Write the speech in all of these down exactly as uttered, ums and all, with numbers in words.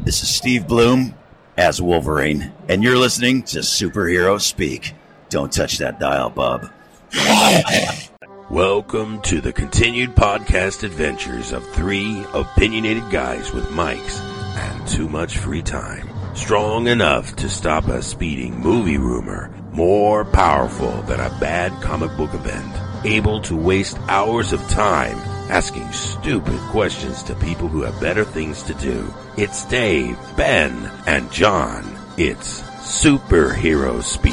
This is Steve Bloom as Wolverine, and you're listening to Superhero Speak. Don't touch that dial, bub. Welcome to the continued podcast adventures of three opinionated guys with mics and too much free time. Strong enough to stop a speeding movie rumor, more powerful than a bad comic book event, able to waste hours of time asking stupid questions to people who have better things to do. It's Dave, Ben, and John. It's Superhero Speak.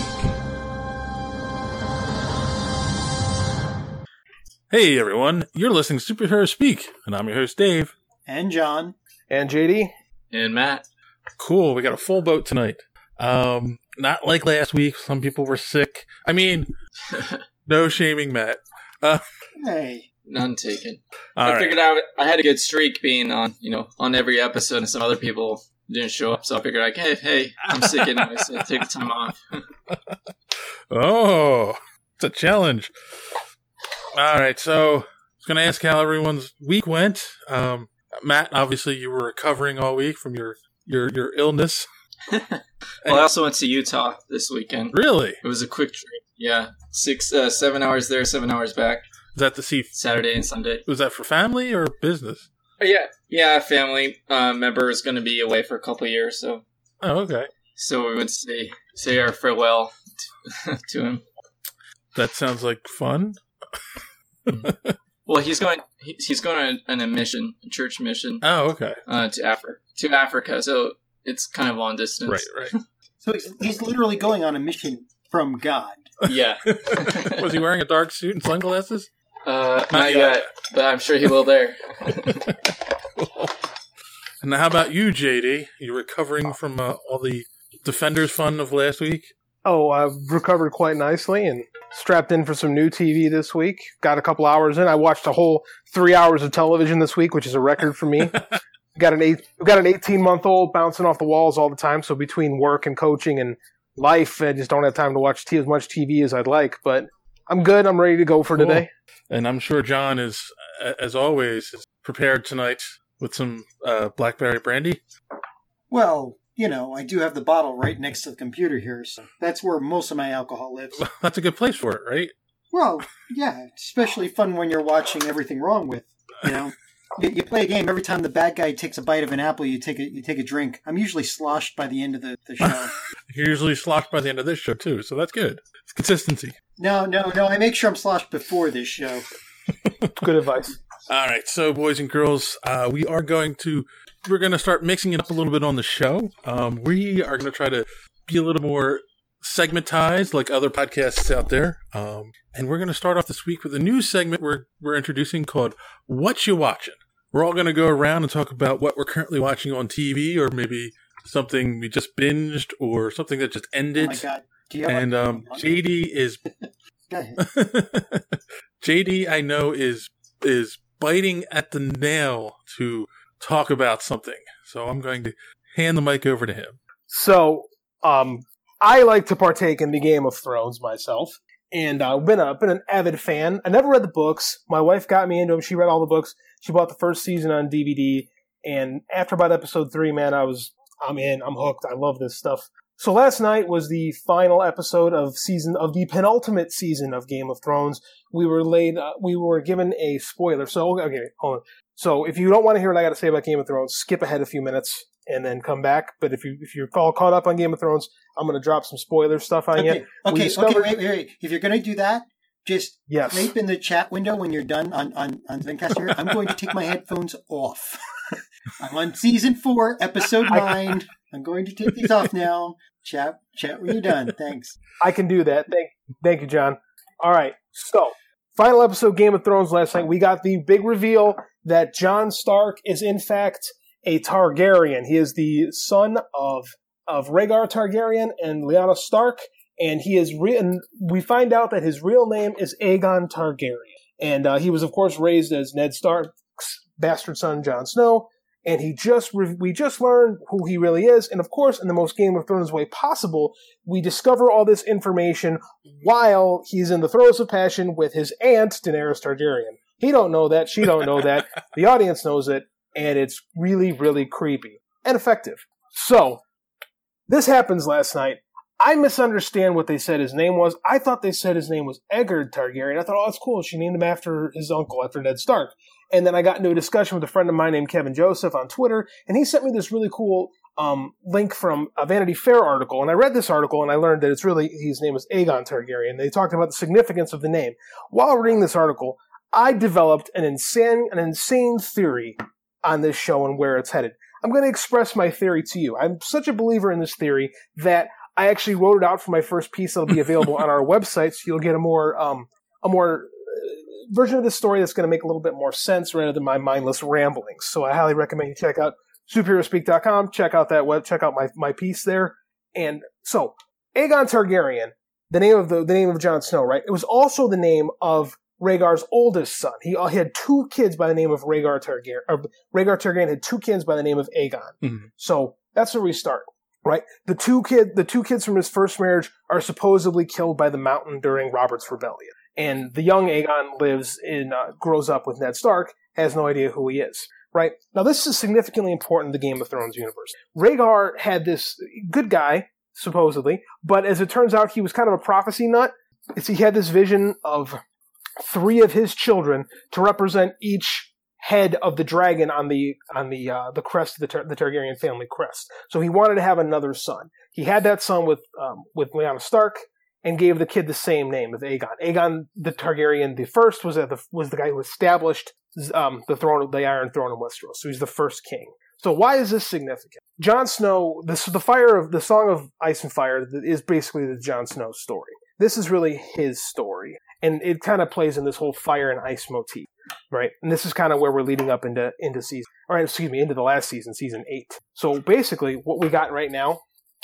Hey everyone, you're listening to Superhero Speak, and I'm your host Dave. And John. And J D. And Matt. Cool, we got a full boat tonight. Um, not like last week, some people were sick. I mean, no shaming Matt. Uh, hey. None taken. All I right. figured out I had a good streak being on, you know, on every episode, and some other people didn't show up, so I figured like, hey, hey, I'm sick anyway, so take the time off. Oh, it's a challenge. All right, so I was going to ask how everyone's week went. Um, Matt, obviously you were recovering all week from your, your, your illness. Well, I also went to Utah this weekend. Really? It was a quick trip. Yeah, six, uh, seven hours there, seven hours back. Is that to see Saturday and Sunday? Was that for family or business? Oh, yeah, yeah. Family uh, member is going to be away for a couple of years, so Oh, okay. so we went to say say our farewell to, to him. That sounds like fun. Well, he's going he, he's going on a mission, a church mission. Oh, okay. Uh, to Africa, to Africa. So it's kind of long distance. Right, right. So he's, he's literally going on a mission from God. Yeah. Was he wearing a dark suit and sunglasses? Uh, not yet, but I'm sure he will there. And how about you, J D? You recovering from uh, all the Defenders fun of last week? Oh, I've recovered quite nicely and strapped in for some new T V this week. Got a couple hours in. I watched a whole three hours of television this week, which is a record for me. got an eight, got an eighteen-month-old bouncing off the walls all the time, so between work and coaching and life, I just don't have time to watch t- as much T V as I'd like, but I'm good. I'm ready to go for Cool. today. And I'm sure John is, as always, is prepared tonight with some uh, blackberry brandy. Well, you know, I do have the bottle right next to the computer here, so that's where most of my alcohol lives. That's a good place for it, right? Well, yeah, it's especially fun when you're watching Everything Wrong With, you know. You, you play a game, every time the bad guy takes a bite of an apple, you take a, you take a drink. I'm usually sloshed by the end of the, the show. You're usually sloshed by the end of this show, too, so that's good. It's consistency. No, no, no, I make sure I'm sloshed before this show. Good advice. All right, so boys and girls, uh, we are going to we're going to start mixing it up a little bit on the show. Um, we are going to try to be a little more segmentized, like other podcasts out there. Um, and we're going to start off this week with a new segment we're we're introducing called "What You Watching." We're all going to go around and talk about what we're currently watching on T V, or maybe something we just binged, or something that just ended. Oh my God. Do you have And a- um, J D is Go ahead. J D, I know, is is biting at the nail to talk about something. So I'm going to hand the mic over to him. So, um, I like to partake in the Game of Thrones myself, and I've uh, been a been an avid fan. I never read the books. My wife got me into them. She read all the books. She bought the first season on D V D, and after about episode three, man, I was I'm in. I'm hooked. I love this stuff. So last night was the final episode of season of the penultimate season of Game of Thrones. We were laid. Uh, we were given a spoiler. So okay, hold on. So if you don't want to hear what I got to say about Game of Thrones, skip ahead a few minutes and then come back. But if you if you're all caught up on Game of Thrones, I'm going to drop some spoiler stuff on Okay, you. okay, We okay, discovered- wait, wait, wait. If you're going to do that, just Yes. type in the chat window when you're done on, on, on Zencaster. I'm going to take my headphones off. I'm on season four, episode nine. I'm going to take these off now. Chat, chat when you're done. Thanks. I can do that. Thank, thank you, John. All right. So, final episode Game of Thrones last night. We got the big reveal that Jon Stark is in fact a Targaryen. He is the son of of Rhaegar Targaryen and Lyanna Stark, and he is re- and we find out that his real name is Aegon Targaryen, and uh, he was of course raised as Ned Stark's bastard son, Jon Snow. And he just re- we just learned who he really is, and of course, in the most Game of Thrones way possible, we discover all this information while he's in the throes of passion with his aunt, Daenerys Targaryen. He don't know that, she don't know that, the audience knows it, and it's really, really creepy. and effective. So, this happens last night. I misunderstand what they said his name was. I thought they said his name was Aegon Targaryen. I thought, oh, that's cool. She named him after his uncle, after Ned Stark. And then I got into a discussion with a friend of mine named Kevin Joseph on Twitter, and he sent me this really cool um, link from a Vanity Fair article. And I read this article, and I learned that it's really, his name is Aegon Targaryen. They talked about the significance of the name. While reading this article, I developed an insane, an insane theory on this show and where it's headed. I'm going to express my theory to you. I'm such a believer in this theory that I actually wrote it out for my first piece that'll be available on our website, so you'll get a more um, a more uh, version of this story that's going to make a little bit more sense rather than my mindless ramblings. So I highly recommend you check out superhero speak dot com, check out that web, check out my, my piece there. And so, Aegon Targaryen, the name of the, the name of Jon Snow, right? It was also the name of Rhaegar's oldest son. He, he had two kids by the name of Rhaegar Targaryen. Or Rhaegar Targaryen had two kids by the name of Aegon. Mm-hmm. So that's where we start. Right, the two kid, the two kids from his first marriage are supposedly killed by the Mountain during Robert's Rebellion, and the young Aegon lives in, uh, grows up with Ned Stark, has no idea who he is. Right now, this is significantly important in the Game of Thrones universe. Rhaegar had this good guy, supposedly, but as it turns out, he was kind of a prophecy nut. It's, he had this vision of three of his children to represent each head of the dragon on the on the uh, the crest of the, Tar- the Targaryen family crest. So he wanted to have another son. He had that son with um, with Lyanna Stark and gave the kid the same name of Aegon. Aegon the Targaryen the first was at the was the guy who established um, the throne of the Iron Throne of Westeros. So he's the first king. So why is this significant? Jon Snow, this the fire of the Song of Ice and Fire is basically the Jon Snow story. This is really his story, and it kind of plays in this whole fire and ice motif. Right, and this is kind of where we're leading up into into season, or excuse me, into the last season, season eight. So basically, what we got right now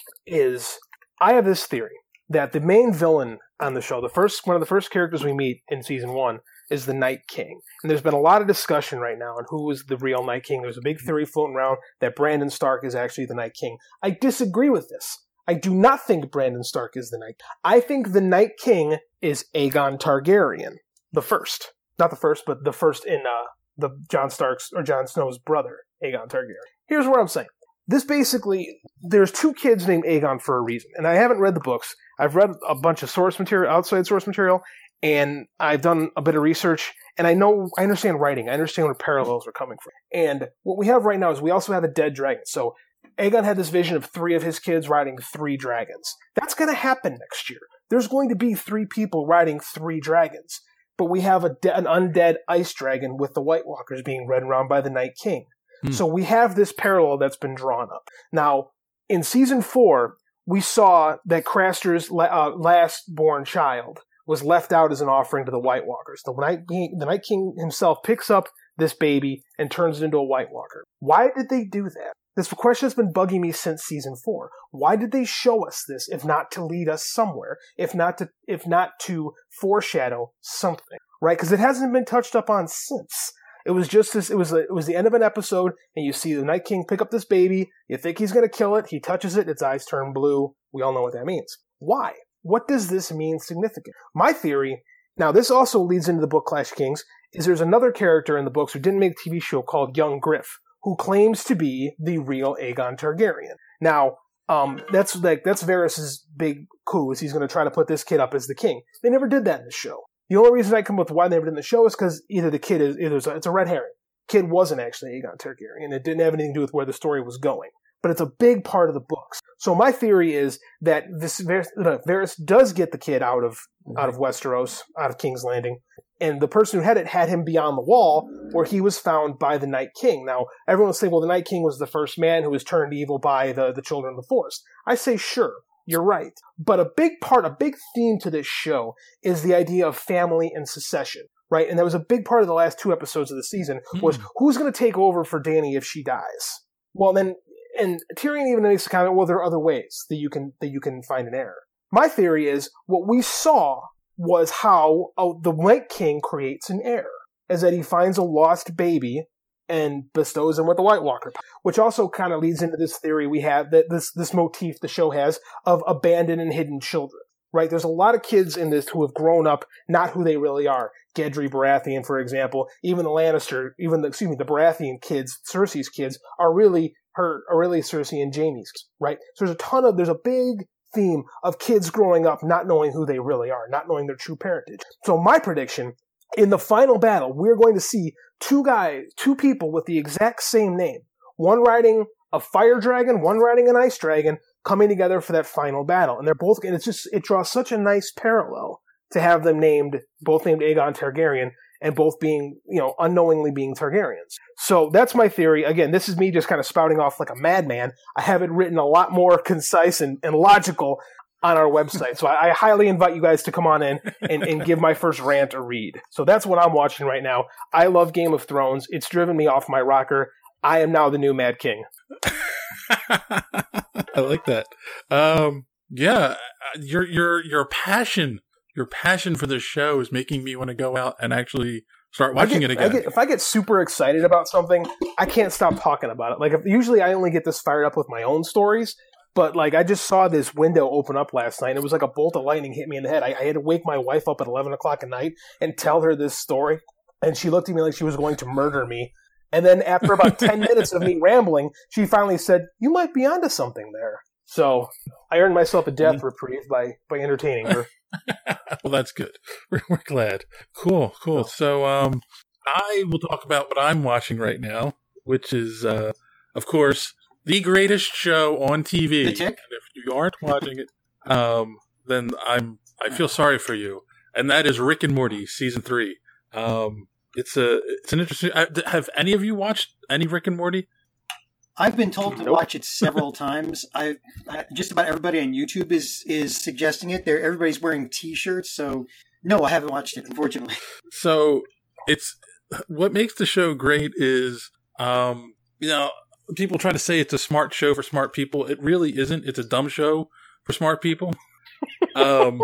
is I have this theory that the main villain on the show, the first one of the first characters we meet in season one, is the Night King. And there's been a lot of discussion right now on who is the real Night King. There's a big theory floating around that Brandon Stark is actually the Night King. I disagree with this. I do not think Brandon Stark is the Night King. I think the Night King is Aegon Targaryen, the first. Not the first, but the first in uh, the Jon Stark's or Jon Snow's brother, Aegon Targaryen. Here's what I'm saying. This basically, there's two kids named Aegon for a reason. And I haven't read the books. I've read a bunch of source material, outside source material, and I've done a bit of research, and I know, I understand writing. I understand where parallels are coming from. And what we have right now is we also have a dead dragon. So Aegon had this vision of three of his kids riding three dragons. That's going to happen next year. There's going to be three people riding three dragons. But we have a de- an undead ice dragon with the White Walkers being led around by the Night King. Hmm. So we have this parallel that's been drawn up. Now, in season four, we saw that Craster's la- uh, last-born child was left out as an offering to the White Walkers. The Night, the Night King himself picks up this baby and turns it into a White Walker. Why did they do that? This question has been bugging me since season four. Why did they show us this, if not to lead us somewhere, if not to, if not to foreshadow something, right? Because it hasn't been touched up on since. It was just this. It was a, it was the end of an episode, and you see the Night King pick up this baby. You think he's going to kill it. He touches it. Its eyes turn blue. We all know what that means. Why? What does this mean significant? My theory. Now, this also leads into the book Clash of Kings. Is there's another character in the books who didn't make a T V show called Young Griff, who claims to be the real Aegon Targaryen. Now, um, that's like that's Varys' big coup, is he's going to try to put this kid up as the king. They never did that in the show. The only reason I come up with why they never did in the show is because either the kid is either it's a, it's a red herring. Kid wasn't actually Aegon Targaryen. It didn't have anything to do with where the story was going. But it's a big part of the books. So my theory is that this Varys, Varys does get the kid out of out of Westeros, out of King's Landing, and the person who had it had him beyond the wall, where he was found by the Night King. Now, everyone will say, well, the Night King was the first man who was turned evil by the, the Children of the Forest. I say, sure, you're right. But a big part, a big theme to this show is the idea of family and secession, right? And that was a big part of the last two episodes of the season, was mm. who's going to take over for Dany if she dies? Well, then, and Tyrion even makes the comment, well, there are other ways that you can that you can find an heir. My theory is what we saw was how oh, the Night King creates an heir, is that he finds a lost baby and bestows him with the White Walker, which also kind of leads into this theory we have, that this this motif the show has of abandoned and hidden children. Right? There's a lot of kids in this who have grown up not who they really are. Gendry Baratheon, for example, even the Lannister, even the excuse me, the Baratheon kids, Cersei's kids, are really her Aurelia, Cersei, and Jaime's, right? So there's a ton of, there's a big theme of kids growing up not knowing who they really are, not knowing their true parentage. So my prediction, in the final battle, we're going to see two guys, two people with the exact same name. One riding a fire dragon, one riding an ice dragon, coming together for that final battle. And they're both, and it's just, it draws such a nice parallel to have them named, both named Aegon Targaryen, and both being, you know, unknowingly being Targaryens. So that's my theory. Again, this is me just kind of spouting off like a madman. I have it written a lot more concise and, and logical on our website. So I, I highly invite you guys to come on in and, and give my first rant a read. So that's what I'm watching right now. I love Game of Thrones. It's driven me off my rocker. I am now the new Mad King. I like that. Um, yeah, your your your passion, your passion for this show is making me want to go out and actually start watching get, it again. I get, if I get super excited about something, I can't stop talking about it. Like if, usually, I only get this fired up with my own stories. But like I just saw this window open up last night, and it was like a bolt of lightning hit me in the head. I, I had to wake my wife up at eleven o'clock at night and tell her this story, and she looked at me like she was going to murder me. And then after about ten minutes of me rambling, she finally said, "You might be onto something there." So I earned myself a death reprieve by, by entertaining her. Well, that's good. We're, we're glad. Cool, cool. So um, I will talk about what I'm watching right now, which is, uh, of course, the greatest show on T V. The Tick? And if you aren't watching it, um, then I'm I feel sorry for you. And that is Rick and Morty season three. Um, it's a it's an interesting. Have any of you watched any Rick and Morty? I've been told to Nope. watch it several times. I, I just about everybody on YouTube is is suggesting it. There, everybody's wearing T-shirts. So no, I haven't watched it, unfortunately. So it's what makes the show great is, um, you know, people try to say it's a smart show for smart people. It really isn't. It's a dumb show for smart people. um,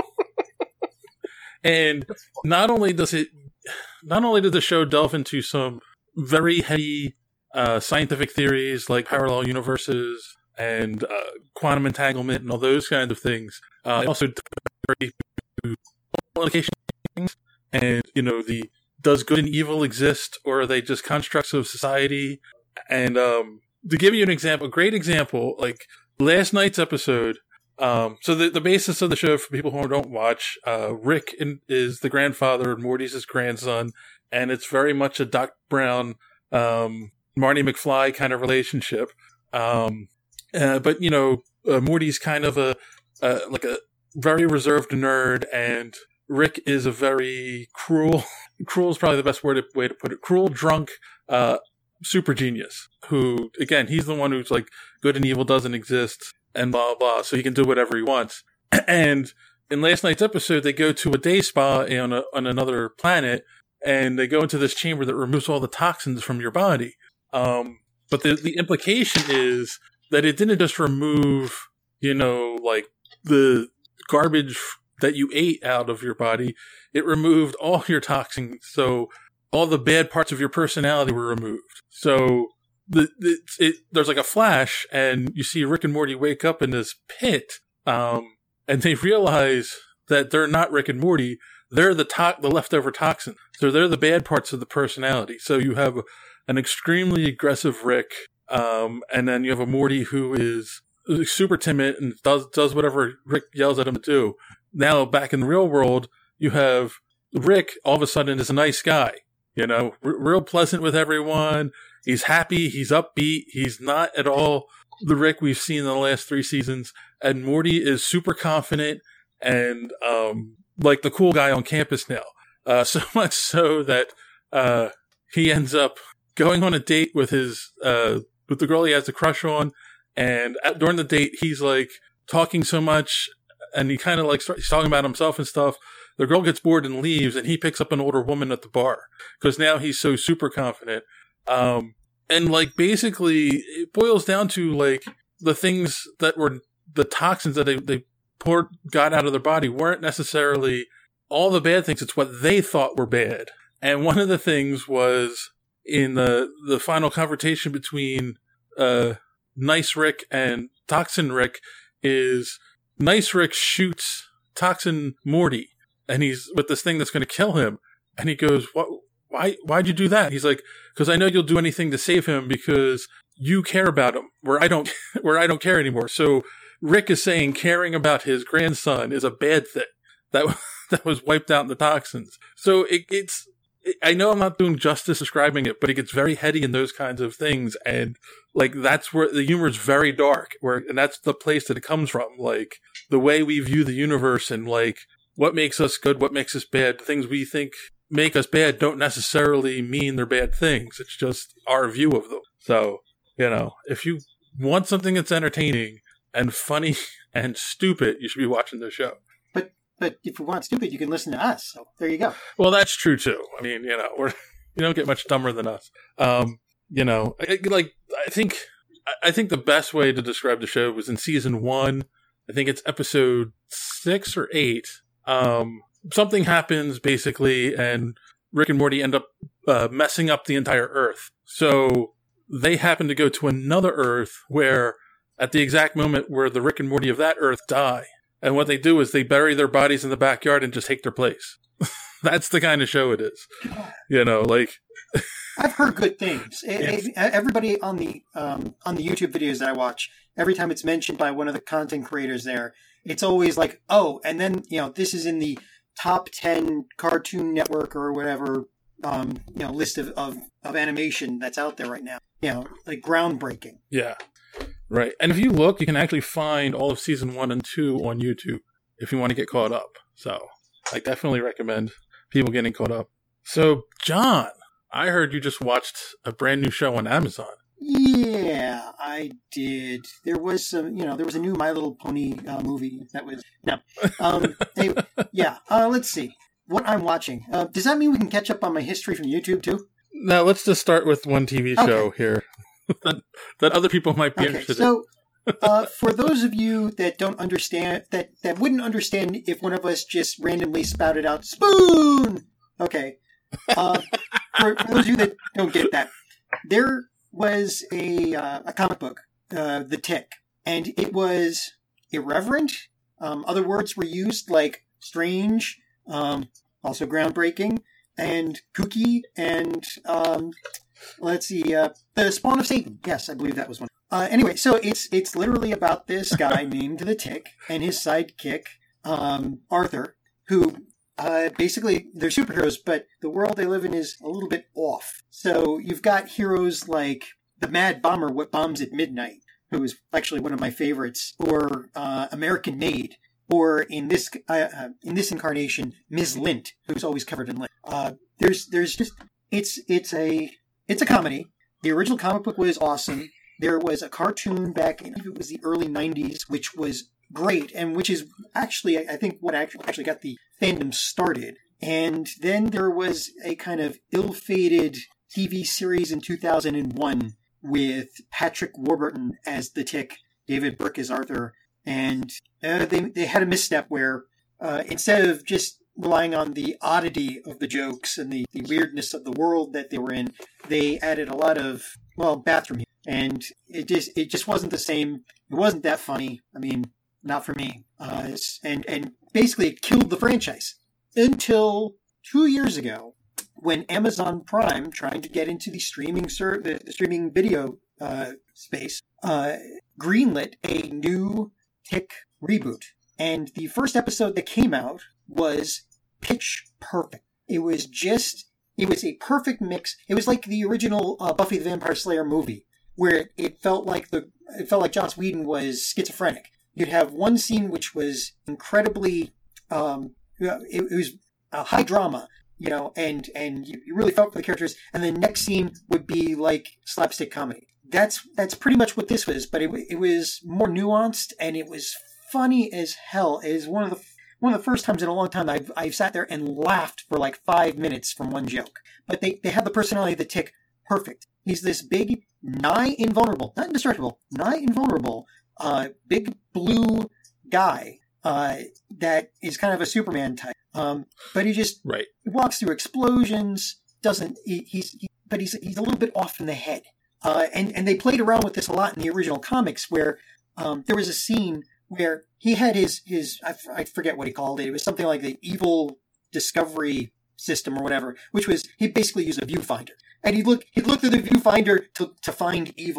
and not only does it, not only does the show delve into some very heady uh, scientific theories like parallel universes and uh, quantum entanglement and all those kinds of things, uh, it also very implication things, and you know the does good and evil exist, or are they just constructs of society? And um, to give you an example, a great example, like last night's episode. Um, so the, the basis of the show, for people who don't watch, uh, Rick in, is the grandfather and Morty's his grandson, and it's very much a Doc Brown, um, Marty McFly kind of relationship. Um, uh, but you know, uh, Morty's kind of a uh, like a very reserved nerd, and Rick is a very cruel. Cruel is probably the best word way to put it. Cruel, drunk, uh, super genius. Who again, he's the one who's like good and evil doesn't exist. And blah, blah, so he can do whatever he wants. And in last night's episode, they go to a day spa on, a, on another planet, and they go into this chamber that removes all the toxins from your body. Um, but the, the implication is that it didn't just remove, you know, like the garbage that you ate out of your body. It removed all your toxins, so all the bad parts of your personality were removed. So The, the, it, there's like a flash, and you see Rick and Morty wake up in this pit, um, and they realize that they're not Rick and Morty. They're the to- the leftover toxin. So they're the bad parts of the personality. So you have an extremely aggressive Rick, um, and then you have a Morty who is super timid and does does whatever Rick yells at him to do. Now, back in the real world, you have Rick all of a sudden is a nice guy, you know, r- real pleasant with everyone. He's happy. He's upbeat. He's not at all the Rick we've seen in the last three seasons. And Morty is super confident and um, like the cool guy on campus now. Uh, so much so that uh, he ends up going on a date with his uh, with the girl he has a crush on. And at, during the date, he's like talking so much, and he kind of like starts talking about himself and stuff. The girl gets bored and leaves, and he picks up an older woman at the bar because now he's so super confident. Um, and like basically it boils down to like the things that were the toxins that they, they poured, got out of their body weren't necessarily all the bad things. It's what they thought were bad. And one of the things was in the, the final confrontation between, uh, Nice Rick and Toxin Rick is Nice Rick shoots Toxin Morty, and he's with this thing that's going to kill him. And he goes, what? Why, why'd you do that? He's like, because I know you'll do anything to save him because you care about him, where I don't, where I don't care anymore. So Rick is saying caring about his grandson is a bad thing. That that was wiped out in the toxins. So it, it's. I know I'm not doing justice describing it, but it gets very heady in those kinds of things, and like that's where the humor is very dark. Where and that's the place that it comes from. Like the way we view the universe and like what makes us good, what makes us bad. Things we think make us bad don't necessarily mean they're bad things. It's just our view of them. So you know, if you want something that's entertaining and funny and stupid, you should be watching the show. But if you want stupid, you can listen to us. So there you go. Well, that's true too. I mean, you know, we're you don't get much dumber than us. Um, you know, I, like I think I think the best way to describe the show was in season one. I think it's episode six or eight. Um, something happens basically, and Rick and Morty end up uh, messing up the entire Earth. So they happen to go to another Earth where, at the exact moment where the Rick and Morty of that Earth die. And what they do is they bury their bodies in the backyard and just take their place. That's the kind of show it is. You know, like I've heard good things. It, Yes. it, everybody on the um, on the YouTube videos that I watch, every time it's mentioned by one of the content creators there, it's always like, oh, and then you know this is in the top ten Cartoon Network or whatever um, you know list of, of of animation that's out there right now. You know, like groundbreaking. Yeah. Right. And if you look, you can actually find all of season one and two on YouTube if you want to get caught up. So I definitely recommend people getting caught up. So, John, I heard you just watched a brand new show on Amazon. Yeah, I did. There was some, you know, there was a new My Little Pony uh, movie that was, no. Um, anyway, yeah, uh, let's see. What I'm watching. Uh, does that mean we can catch up on my history from YouTube, too? Now, let's just start with one T V show Okay. here that, that other people might be Okay, interested in. so uh, for those of you that don't understand, that, that wouldn't understand if one of us just randomly spouted out, spoon! Okay. Uh, for, for those of you that don't get that, there was a, uh, a comic book, uh, The Tick, and it was irreverent. Um, other words were used like strange, um, also groundbreaking, and kooky, and um, let's see, uh, the Spawn of Satan. Yes, I believe that was one. Uh, anyway, so it's it's literally about this guy named the Tick and his sidekick, um, Arthur, who uh, basically they're superheroes, but the world they live in is a little bit off. So you've got heroes like the Mad Bomber, What Bombs at Midnight, who is actually one of my favorites, or uh, American Made, or in this uh, uh, in this incarnation, Miz Lint, who's always covered in lint. Uh, there's there's just it's it's a it's a comedy. The original comic book was awesome. There was a cartoon back in, I think it was the early nineties, which was great, and which is actually, I think, what actually actually got the fandom started. And then there was a kind of ill-fated T V series in two thousand one with Patrick Warburton as the Tick, David Burke as Arthur, and uh, they they had a misstep where uh, instead of just relying on the oddity of the jokes and the, the weirdness of the world that they were in, they added a lot of, well, bathroom humor. And it just it just wasn't the same. It wasn't that funny. I mean, not for me. Uh, it's, and and basically it killed the franchise until two years ago, when Amazon Prime, trying to get into the streaming ser- the, the streaming video uh, space, uh, greenlit a new Tick reboot. And the first episode that came out was pitch perfect. It was just it was a perfect mix. It was like the original uh, Buffy the Vampire Slayer movie, where it, it felt like the it felt like Joss Whedon was schizophrenic. You'd have one scene which was incredibly, um, it, it was a high drama, you know, and and you, you really felt for the characters. And the next scene would be like slapstick comedy. That's that's pretty much what this was, but it it was more nuanced and it was funny as hell. It is one of the one of the first times in a long time I've I've sat there and laughed for like five minutes from one joke. But they they have the personality of the Tick perfect. He's this big, nigh invulnerable, not indestructible, nigh invulnerable, uh, big blue guy uh, that is kind of a Superman type. Um, but he just Right. walks through explosions. Doesn't he, he's he, but he's he's a little bit off in the head. Uh, and and they played around with this a lot in the original comics, where um, there was a scene where he had his his I, f- I forget what he called it. It was something like the evil discovery system or whatever, which was he basically used a viewfinder. And he'd look, he'd look through the viewfinder to, to find evil.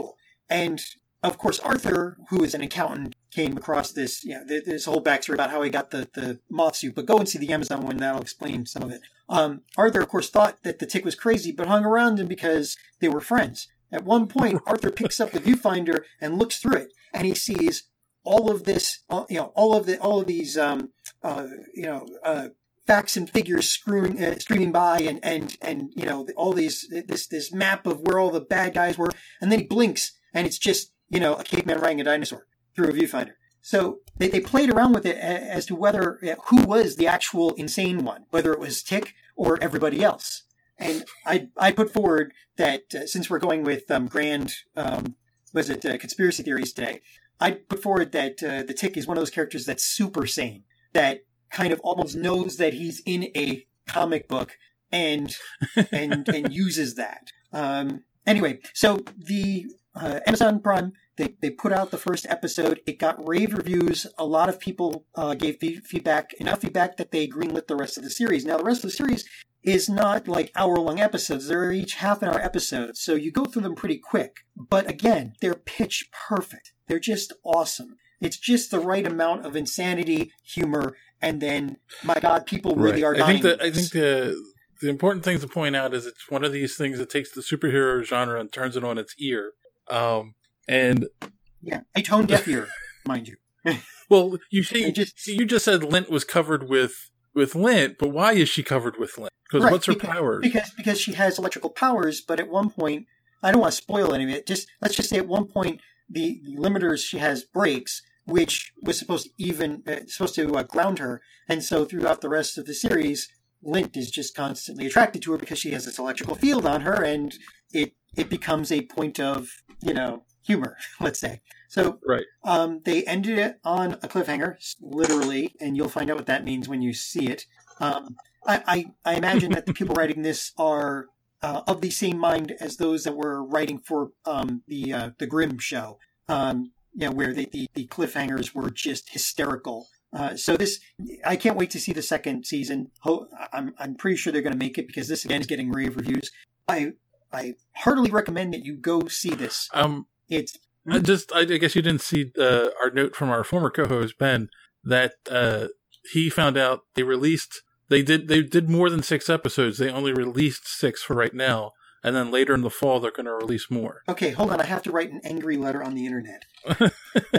and of course, Arthur, who is an accountant, came across this, you know, this whole backstory about how he got the, the moth suit. But go and see the Amazon one, that'll explain some of it. Um, Arthur, of course, thought that the Tick was crazy, but hung around him because they were friends. At one point, Arthur picks up the viewfinder and looks through it, and he sees all of this, you know, all of the, all of these, um, uh, you know, uh, facts and figures screwing, uh, streaming by, and and and you know, all these, this this map of where all the bad guys were, and then he blinks, and it's just, you know, a caveman riding a dinosaur through a viewfinder. So they, they played around with it as to whether, who was the actual insane one, whether it was Tick or everybody else. And I I put forward that uh, since we're going with um, grand, um, was it uh, conspiracy theories today, I put forward that uh, the Tick is one of those characters that's super sane, that kind of almost knows that he's in a comic book and and and uses that. Um, anyway, so the uh, Amazon Prime, they they put out the first episode. It got rave reviews. A lot of people uh, gave feedback, enough feedback that they greenlit the rest of the series. Now, the rest of the series is not like hour-long episodes. They're each half-an-hour episodes, so you go through them pretty quick. But again, they're pitch perfect. They're just awesome. It's just the right amount of insanity, humor, and then, my God, people really right. are dying. I think that I think the the important thing to point out is it's one of these things that takes the superhero genre and turns it on its ear. Um, and yeah, a tone deaf ear, mind you. Well, you see, just, you just said lint was covered with with lint, but why is she covered with lint? Because right, what's her because, powers? Because because she has electrical powers, but at one point, I don't want to spoil any of it. Just let's just say at one point, the, the limiters she has breaks, which was supposed to even uh, supposed to uh, ground her, and so throughout the rest of the series, Lint is just constantly attracted to her because she has this electrical field on her, and it it becomes a point of, you know, humor, let's say. So right. um, they ended it on a cliffhanger, literally, and you'll find out what that means when you see it. Um, I, I, I imagine that the people writing this are uh, of the same mind as those that were writing for um, the uh, the Grimm show, um, you know, where the, the, the cliffhangers were just hysterical. Uh, so this, I can't wait to see the second season. Ho- I'm I'm pretty sure they're going to make it because this again is getting rave reviews. I I heartily recommend that you go see this. Um, it's I just I guess you didn't see uh, our note from our former co-host Ben that uh, he found out they released they did they did more than six episodes. They only released six for right now, and then later in the fall they're going to release more. Okay, hold on. I have to write an angry letter on the internet. yeah.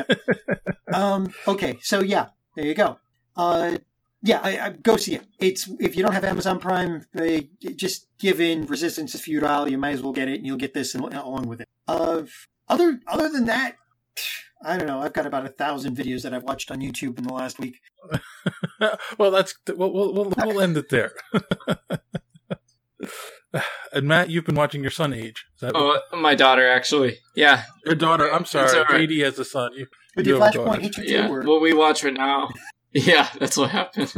Um. Okay. So yeah. There you go. Uh, yeah, I, I, go see it. It's if you don't have Amazon Prime, uh, just give in. Resistance is futile. You might as well get it, and you'll get this in, along with it. Uh, other other than that, I don't know. I've got about a thousand videos that I've watched on YouTube in the last week. Well, that's we'll we'll, we'll, we'll end it there. And Matt, you've been watching your son age. Is that oh, what? My daughter, actually. Yeah. Your daughter. I'm sorry. Right. J D has a son. You, With you your Flashpoint hit you too? Yeah. Or? Well, we watch her now. Yeah, that's what happened.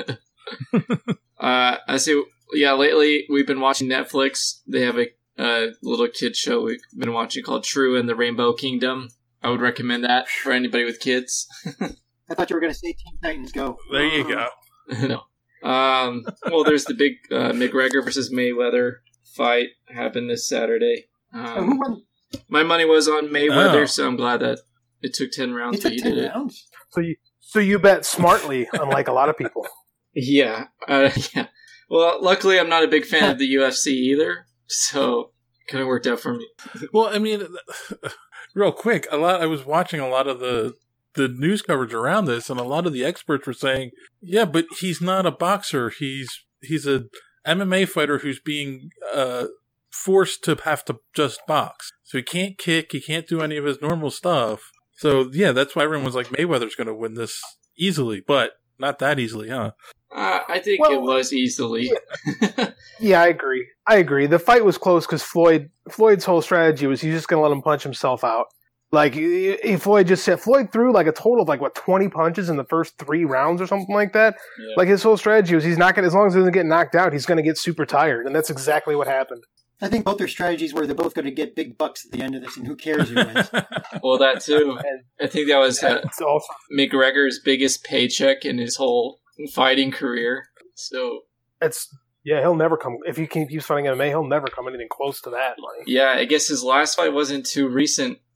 uh, I see. Yeah, lately we've been watching Netflix. They have a uh, little kid show we've been watching called True and the Rainbow Kingdom. I would recommend that for anybody with kids. I thought you were going to say Teen Titans Go. There you go. No. Um, well, there's the big uh, McGregor versus Mayweather fight happened this Saturday. Um, oh, who won? My money was on Mayweather, Oh. so I'm glad that it took ten rounds. It took but he ten did rounds. So you so you bet smartly, unlike a lot of people. it. Yeah, uh, yeah. Well, luckily I'm not a big fan of the U F C either, so it kind of worked out for me. Well, I mean, real quick, a lot. I was watching a lot of the the news coverage around this, and a lot of the experts were saying, "Yeah, but he's not a boxer. He's he's a M M A fighter who's being uh, forced to have to just box. So he can't kick. He can't do any of his normal stuff. So yeah, that's why everyone was like, Mayweather's going to win this easily, but not that easily, huh? Uh, I think Well, it was easily. Yeah. Yeah, I agree. I agree. The fight was close because Floyd Floyd's whole strategy was he's just going to let him punch himself out. Like, if Floyd just said, Floyd threw like a total of like, what, twenty punches in the first three rounds or something like that? Yeah. Like, his whole strategy was he's not going to, as long as he doesn't get knocked out, he's going to get super tired. And that's exactly what happened. I think both their strategies were they're both going to get big bucks at the end of this, and who cares who wins? Well, that too. And I think that was uh, it's also, McGregor's biggest paycheck in his whole fighting career. So, it's, yeah, he'll never come, if he keeps fighting M M A, he'll never come anything close to that money. yeah, I guess his last fight wasn't too recent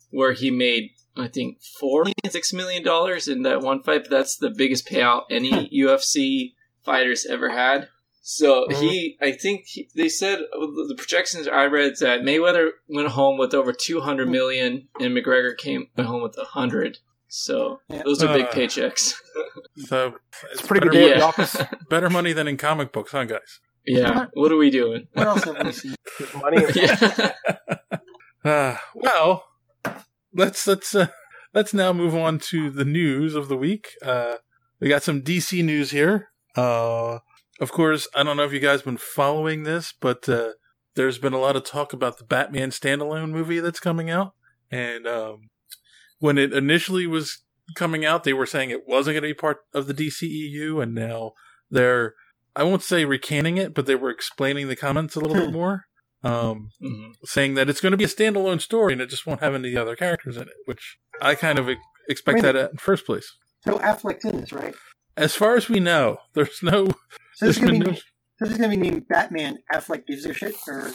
where he made, I think, four million, six million dollars in that one fight. But that's the biggest payout any U F C fighters ever had. So Mhm. he, I think he, they said the projections I read that Mayweather went home with over two hundred million, and McGregor came went home with a hundred. So Yeah. those are big Uh, paychecks. So It's a pretty better, good day at Yeah. the office. better money than in comic books, huh, guys? Yeah, what are we doing? What else have we seen? Money. Yeah. Uh, well, let's let's uh, let's now move on to the news of the week. Uh, we got some D C news here. Uh, of course, I don't know if you guys have been following this, but uh, there's been a lot of talk about the Batman standalone movie that's coming out. And um, when it initially was coming out, they were saying it wasn't going to be part of the D C E U, and now they're, I won't say recanting it, but they were explaining the comments a little bit more. Um, Mhm. saying that it's going to be a standalone story and it just won't have any other characters in it, which I kind of ex- expect Wait a that minute. at in the first place. So Affleck's in this, right? As far as we know, there's no. So this is there's gonna been be no- so this is gonna be named Batman. Affleck gives a shit, or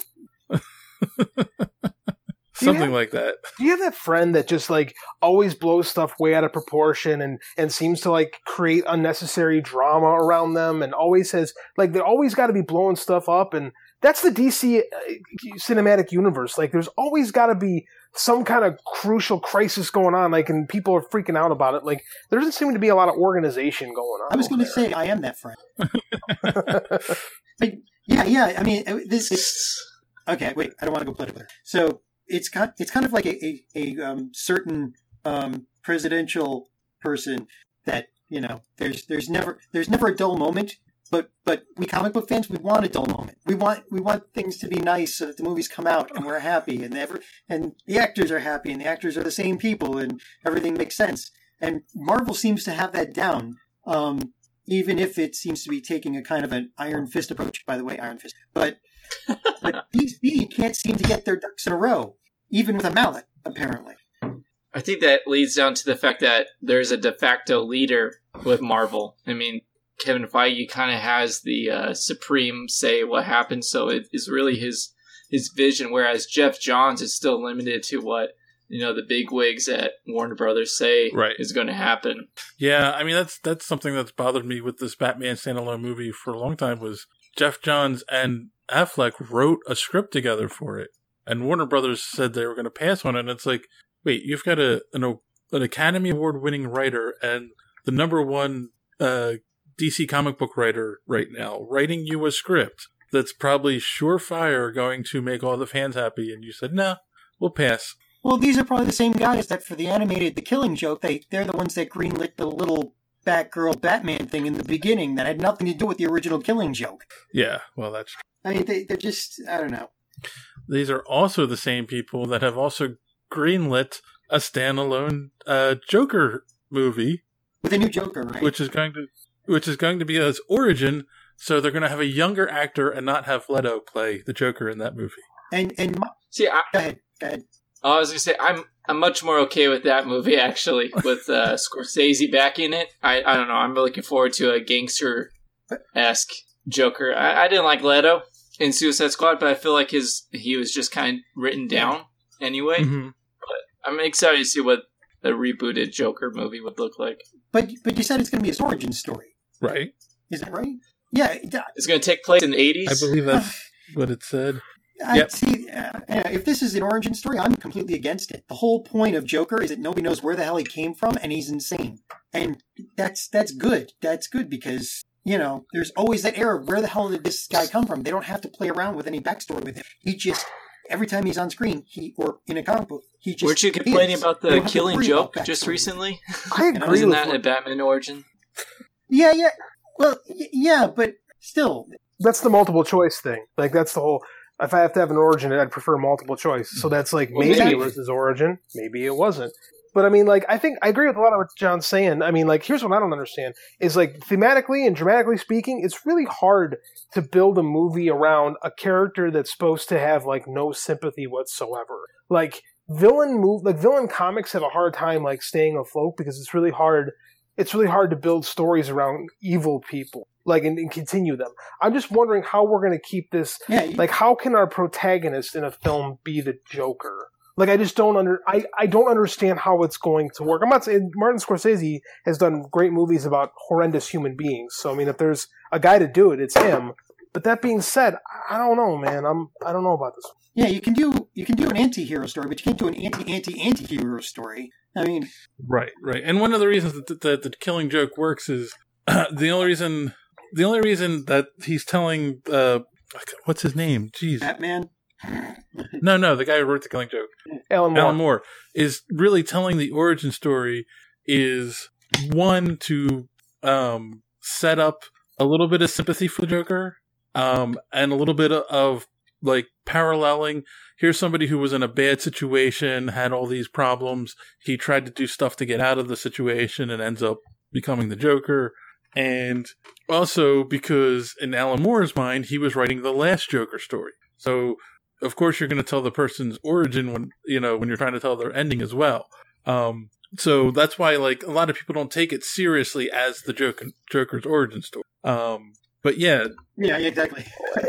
something Yeah. like that. Do you have that friend that just like always blows stuff way out of proportion and and seems to like create unnecessary drama around them and always has like they're always got to be blowing stuff up, and that's the D C uh, cinematic universe. Like there's always got to be some kind of crucial crisis going on, like, and people are freaking out about it. Like there doesn't seem to be a lot of organization going on. I was going to say I am that friend. But yeah, yeah. I mean, uh, this is okay. Wait, I don't want to go political. So it's kind, it's kind of like a a, a um, certain um, presidential person that you know. There's there's never there's never a dull moment. But but we comic book fans, we want a dull moment. We want we want things to be nice so that the movies come out and we're happy and ever and the actors are happy and the actors are the same people and everything makes sense. And Marvel seems to have that down. Um, even if it seems to be taking a kind of an Iron Fist approach, by the way, Iron Fist. But but D C can't seem to get their ducks in a row, even with a mallet, apparently. I think that leads down to the fact that there's a de facto leader with Marvel. I mean, Kevin Feige kind of has the uh, supreme say what happens, so it is really his his vision. Whereas Jeff Johns is still limited to what you know the big wigs at Warner Brothers say Right. is going to happen. Yeah, I mean that's that's something that's bothered me with this Batman standalone movie for a long time. Was Jeff Johns and Affleck wrote a script together for it, and Warner Brothers said they were going to pass on it. And it's like, wait, you've got a an, an Academy Award winning writer and the number one uh, D C comic book writer right now writing you a script that's probably surefire going to make all the fans happy, and you said, "No, we'll pass." Well, these are probably the same guys that for the animated The Killing Joke, they they're the ones that greenlit the little Batgirl Batman thing in the beginning that had nothing to do with the original Killing Joke. Yeah, well, that's I mean, they, they're just, I don't know. these are also the same people that have also greenlit a standalone uh, Joker movie, With a new Joker, right? which is going to which is going to be his origin. So they're going to have a younger actor and not have Leto play the Joker in that movie. And, and, my, See, I, go ahead, go ahead. I was going to say I'm I'm much more okay with that movie actually, with uh, Scorsese backing it. I I don't know. I'm looking forward to a gangster esque Joker. I, I didn't like Leto in Suicide Squad, but I feel like his he was just kind of written down anyway. Mm-hmm. I'm excited to see what a rebooted Joker movie would look like. But, but you said it's going to be his origin story. Right? Is that right? Yeah. it- It's going to take place in the eighties. I believe that's what it said. I Yep. see. Uh, yeah, if this is an origin story, I'm completely against it. The whole point of Joker is that nobody knows where the hell he came from, and he's insane. And that's that's good. That's good because you know there's always that error. Where the hell did this guy come from? They don't have to play around with any backstory with him. He just every time he's on screen, he or in a comic book, he just. Weren't you complaining is. about They the don't have to Killing worry Joke about just backstory. recently? I And agree Isn't with that what- a Batman origin? Yeah, yeah. Well, y- yeah, but still, that's the multiple choice thing. Like that's the whole. If I have to have an origin, I'd prefer multiple choice. So that's like Well, maybe maybe- it was his origin, maybe it wasn't. But I mean, like I think I agree with a lot of what John's saying. I mean, like here's what I don't understand is like thematically and dramatically speaking, it's really hard to build a movie around a character that's supposed to have like no sympathy whatsoever. Like villain move, like villain comics have a hard time like staying afloat because it's really hard. It's really hard to build stories around evil people, like and, and continue them. I'm just wondering how we're going to keep this. yeah. you- Like, how can our protagonist in a film be the Joker? Like, I just don't under I, I don't understand how it's going to work. I'm not saying Martin Scorsese has done great movies about horrendous human beings. So I mean, if there's a guy to do it, it's him. But that being said, I don't know, man. I'm I don't know about this. Yeah, you can do you can do an anti-hero story, but you can't do an anti-anti-anti-hero story. I mean, right, right. And one of the reasons that the, that the Killing Joke works is uh, the only reason the only reason that he's telling uh, what's his name? Jeez, Batman. No, no, the guy who wrote the Killing Joke, Alan Moore. Alan Moore, is really telling the origin story. Is one to um, set up a little bit of sympathy for the Joker, um, and a little bit of, of like paralleling. Here's somebody who was in a bad situation, had all these problems. He tried to do stuff to get out of the situation, and ends up becoming the Joker. And also because in Alan Moore's mind, he was writing the last Joker story, so. Of course, you're going to tell the person's origin when you know when you're trying to tell their ending as well. Um, so that's why, like, a lot of people don't take it seriously as the Joker, Joker's origin story. Um, but yeah, yeah, exactly.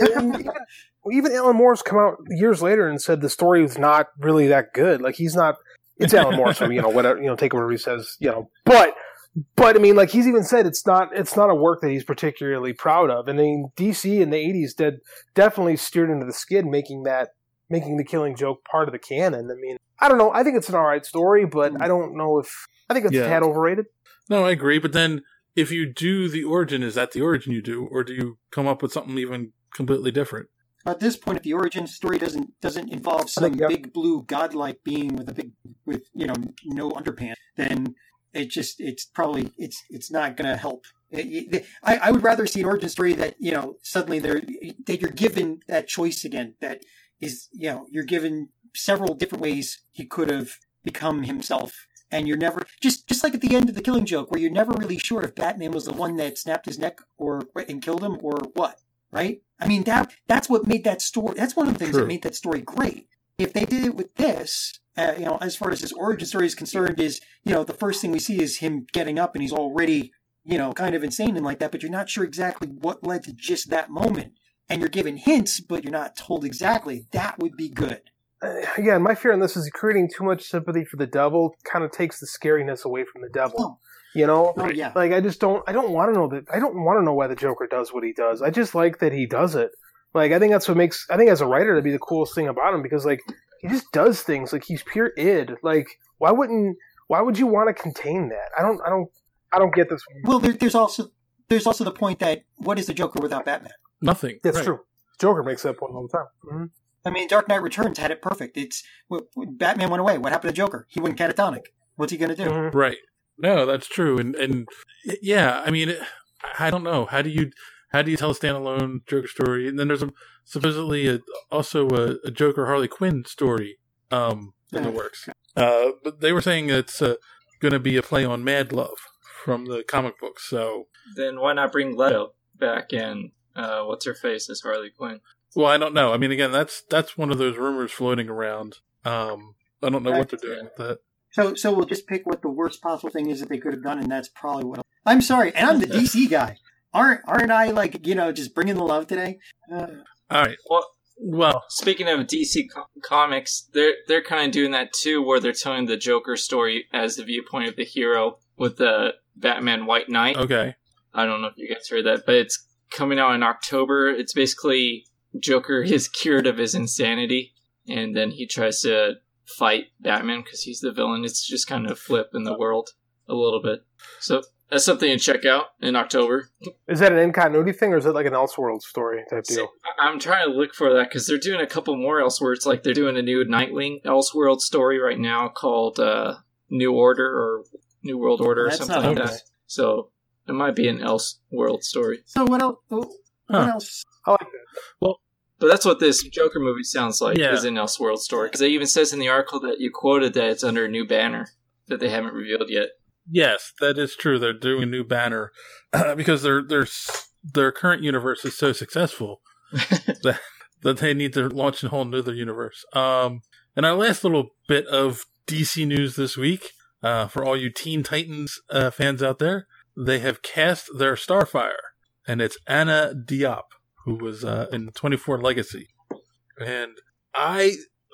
Even Alan Moore's come out years later and said the story was not really that good. Like, he's not. It's Alan Moore, so you know whatever you know, take whatever he says, you know. But but I mean, like, he's even said it's not it's not a work that he's particularly proud of. And I mean, D C in the eighties did definitely steered into the skid, making that making the Killing Joke part of the canon. I mean, I don't know. I think it's an all right story, but I don't know if I think it's yeah. a tad overrated. No, I agree. But then, if you do the origin, is that the origin you do, or do you come up with something even completely different? At this point, if the origin story doesn't doesn't involve some think, yep. big blue godlike being with a big with you know no underpants, then it just it's probably it's it's not going to help. It, it, I, I would rather see an origin story that you know suddenly they're that you're given that choice again. That is you know you're given several different ways he could have become himself, and you're never just just like at the end of the Killing Joke, where you're never really sure if Batman was the one that snapped his neck or and killed him or what. Right? I mean that that's what made that story. That's one of the things True. that made that story great. If they did it with this. Uh, you know, as far as his origin story is concerned, is, you know, the first thing we see is him getting up and he's already, you know, kind of insane and like that, but you're not sure exactly what led to just that moment. And you're given hints, but you're not told exactly. That would be good. Uh, again, my fear on this is creating too much sympathy for the devil kind of takes the scariness away from the devil. Oh. You know? Oh, yeah. Like, I just don't, I don't want to know that, I don't want to know why the Joker does what he does. I just like that he does it. Like, I think that's what makes, I think as a writer, that'd be the coolest thing about him, because, like, he just does things. Like, he's pure id. Like, why wouldn't, why would you want to contain that? I don't, I don't, I don't get this. Well, there, there's also, there's also the point that, what is the Joker without Batman? Nothing. That's right. true. Joker makes that point all the time. Mm-hmm. I mean, Dark Knight Returns had it perfect. It's, Batman went away. What happened to Joker? He went catatonic. What's he going to do? Mm-hmm. Right. No, that's true. And, and yeah, I mean, I don't know. How do you, how do you tell a standalone Joker story? And then there's a, supposedly a, also a, a Joker Harley Quinn story um, in the works. Uh, but they were saying it's uh, going to be a play on Mad Love from the comic books. So then why not bring Leto back in? Uh, what's her face as Harley Quinn? Well, I don't know. I mean, again, that's that's one of those rumors floating around. Um, I don't know what they're doing with that. So, so we'll just pick what the worst possible thing is that they could have done, and that's probably what. I'm sorry, and I'm the D C guy. Aren't aren't I like you know just bringing the love today? Uh, All right. Well, well, speaking of D C co- comics, they're they're kind of doing that too, where they're telling the Joker story as the viewpoint of the hero with the Batman White Knight. Okay. I don't know if you guys heard that, but it's coming out in October. It's basically Joker is cured of his insanity, and then he tries to fight Batman because he's the villain. It's just kind of flip in the world a little bit. So that's something to check out in October. Is that an in-continuity thing, or is it like an Elseworld story type deal? So, I'm trying to look for that because they're doing a couple more Elseworlds. Like they're doing a new Nightwing Elseworld story right now called uh, New Order or New World Order or That's something not like okay. that. So it might be an Elseworld story. so what else? What Huh. else? I like that. But that's what this Joker movie sounds like, Yeah. is an Elseworld story. Because it even says in the article that you quoted that it's under a new banner that they haven't revealed yet. yes, that is true. They're doing a new banner uh, because their their their current universe is so successful that that they need to launch a whole nother universe. Um, and our last little bit of D C news this week, uh, for all you Teen Titans uh, fans out there, they have cast their Starfire, and it's Anna Diop, who was uh, in twenty-four Legacy. And I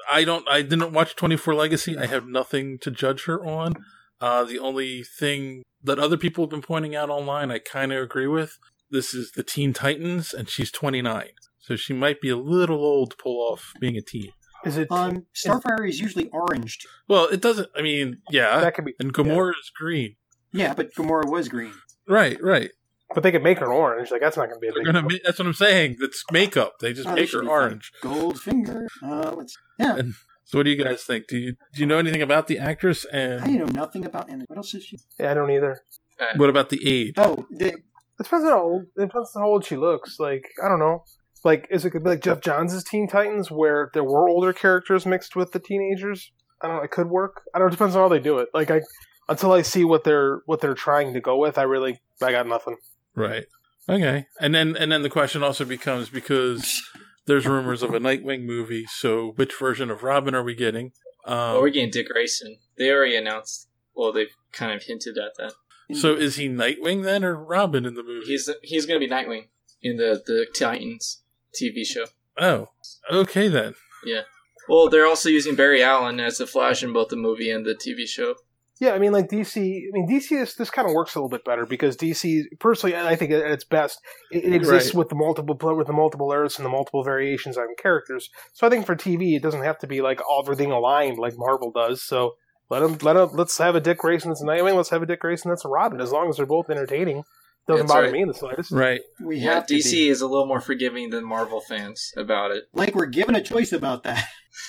I don't. I didn't watch twenty-four Legacy. I have nothing to judge her on. Uh, the only thing that other people have been pointing out online, I kind of agree with. This is the Teen Titans, and she's twenty-nine, so she might be a little old to pull off being a teen. Is it? Um, Starfire is usually oranged. Well, it doesn't. I mean, yeah, That could be. and Gamora is green. Yeah, but Gamora was green. Right, right. But they could make her orange. Like that's not going to be a They're big. gonna. Ma- that's what I'm saying. That's makeup. They just Oh, they make should her be orange. fine. Goldfinger. Uh, let's, yeah. And so, what do you guys think? Do you do you know anything about the actress? And I know nothing about Anna. What else is she? Yeah, I don't either. what about the age? Oh, the, It depends on how old. It depends on how old she looks. Like I don't know. Like is it could be like Jeff Johns' Teen Titans, where there were older characters mixed with the teenagers? I don't know. It could work. I don't know. It depends on how they do it. Like I, until I see what they're what they're trying to go with, I really I got nothing. Right. Okay. And then and then the question also becomes, because there's rumors of a Nightwing movie, so which version of Robin are we getting? Um, Well, we're getting Dick Grayson. They already announced. Well, they've kind of hinted at that. so is he Nightwing then, or Robin in the movie? He's he's going to be Nightwing in the the Titans T V show. Oh, okay then. Yeah. Well, they're also using Barry Allen as the Flash in both the movie and the T V show. Yeah, I mean, like D C. I mean, D C is this kind of works a little bit better because D C, personally, I think at its best, it, it exists Right. with the multiple with the multiple Earths and the multiple variations on characters. So I think for T V, it doesn't have to be like all everything aligned like Marvel does. So let them let them let's have a Dick Grayson that's a Nightwing. Let's have a Dick Grayson that's a Robin. As long as they're both entertaining, doesn't That's bother right. me in the slightest. Right. we Yeah, have to D C be. is a little more forgiving than Marvel fans about it. Like we're given a choice about that.